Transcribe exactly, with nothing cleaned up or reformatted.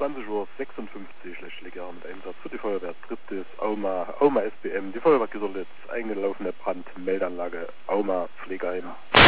zwanzig Uhr sechsundfünfzig Löschleger mit Einsatz für die Feuerwehr drittes Auma, Auma S B M. Die Feuerwehr Gisolitz, eingelaufene Brandmeldeanlage Auma Pflegeheim.